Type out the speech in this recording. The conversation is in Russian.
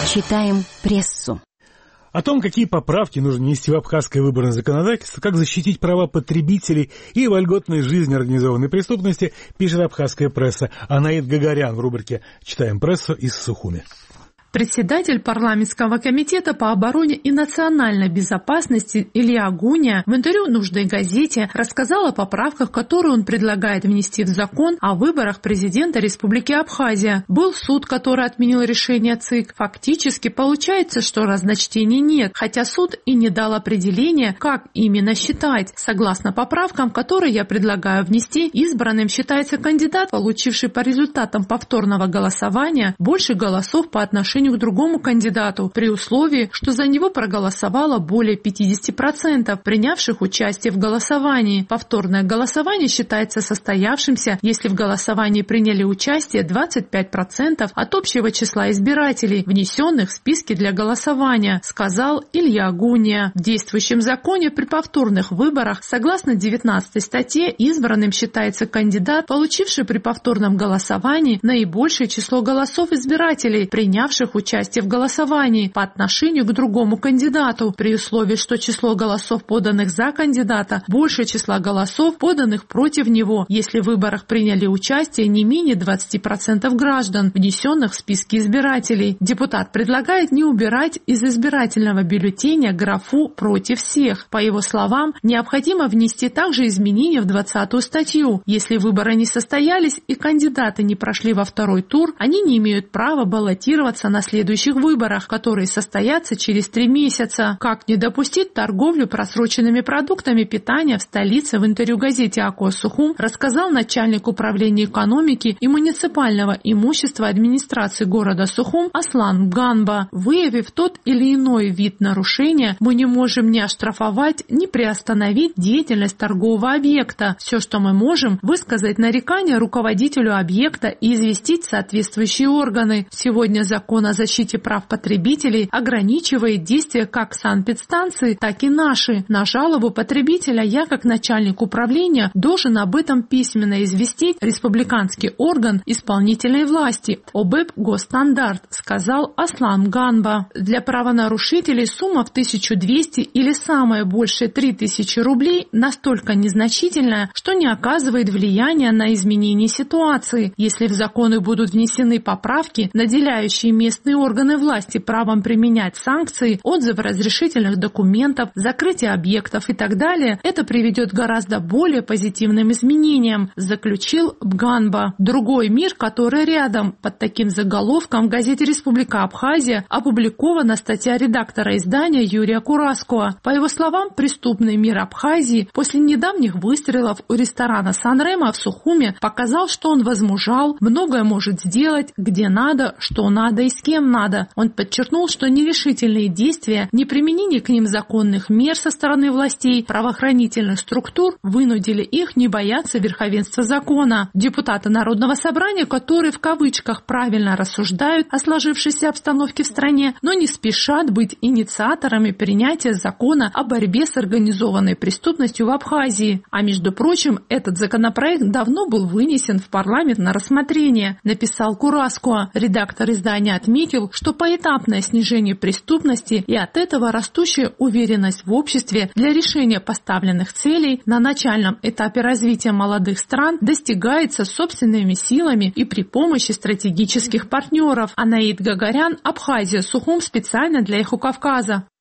Читаем прессу. О том, какие поправки нужно внести в абхазское выборное законодательство, как защитить права потребителей и вольготной жизни организованной преступности, пишет абхазская пресса. Анаид Гагарян в рубрике «Читаем прессу» из Сухуми. Председатель парламентского комитета по обороне и национальной безопасности Илья Гуня в интервью «Нужной газете» рассказал о поправках, которые он предлагает внести в закон о выборах президента Республики Абхазия. Был суд, который отменил решение ЦИК. Фактически получается, что разночтений нет, хотя суд и не дал определения, как именно считать. Согласно поправкам, которые я предлагаю внести, избранным считается кандидат, получивший по результатам повторного голосования больше голосов по отношению к другому кандидату, при условии, что за него проголосовало более 50% принявших участие в голосовании. Повторное голосование считается состоявшимся, если в голосовании приняли участие 25% от общего числа избирателей, внесенных в списки для голосования, сказал Илья Гуня. В действующем законе при повторных выборах, согласно 19 статье, избранным считается кандидат, получивший при повторном голосовании наибольшее число голосов избирателей, принявших участие в голосовании по отношению к другому кандидату, при условии, что число голосов, поданных за кандидата, больше числа голосов, поданных против него, если в выборах приняли участие не менее 20% граждан, внесенных в списки избирателей. Депутат предлагает не убирать из избирательного бюллетеня графу «против всех». По его словам, необходимо внести также изменения в 20-ю статью. Если выборы не состоялись и кандидаты не прошли во второй тур, они не имеют права баллотироваться на следующих выборах, которые состоятся через 3 месяца. Как не допустить торговлю просроченными продуктами питания в столице, в интервью газете «Акос Сухум» рассказал начальник управления экономики и муниципального имущества администрации города Сухум Аслан Ганба. Выявив тот или иной вид нарушения, мы не можем ни оштрафовать, ни приостановить деятельность торгового объекта. Все, что мы можем, высказать нарекания руководителю объекта и известить соответствующие органы. Сегодня закон о защите прав потребителей ограничивает действия как санэпидстанции, так и наши. На жалобу потребителя я, как начальник управления, должен об этом письменно известить республиканский орган исполнительной власти ОБЭП Госстандарт, сказал Аслан Ганба. Для правонарушителей сумма в 1200 или самое большее 3000 рублей настолько незначительная, что не оказывает влияния на изменение ситуации. Если в законы будут внесены поправки, наделяющие местные органы власти правом применять санкции, отзыв разрешительных документов, закрытие объектов и так далее, это приведет к гораздо более позитивным изменениям, заключил Ганба. Другой мир, который рядом. Под таким заголовком в газете «Республика Абхазия» опубликована статья редактора издания Юрия Кураскова. По его словам, преступный мир Абхазии после недавних выстрелов у ресторана «Санрема» в Сухуме показал, что он возмужал, многое может сделать, где надо, что надо и с кем надо. Он подчеркнул, что нерешительные действия, неприменение к ним законных мер со стороны властей, правоохранительных структур вынудили их не бояться верховенства закона. Депутаты Народного собрания, которые в кавычках правильно рассуждают о сложившейся обстановке в стране, но не спешат быть инициаторами принятия закона о борьбе с организованной преступностью в Абхазии. А между прочим, этот законопроект давно был вынесен в парламент на рассмотрение, написал Кураскова. Редактор издания отметил, что поэтапное снижение преступности и от этого растущая уверенность в обществе для решения поставленных целей на начальном этапе развития молодых стран достигается собственными силами и при помощи стратегических партнеров. Анаид Гагарян, Абхазия, Сухум, специально для Эхо Кавказа.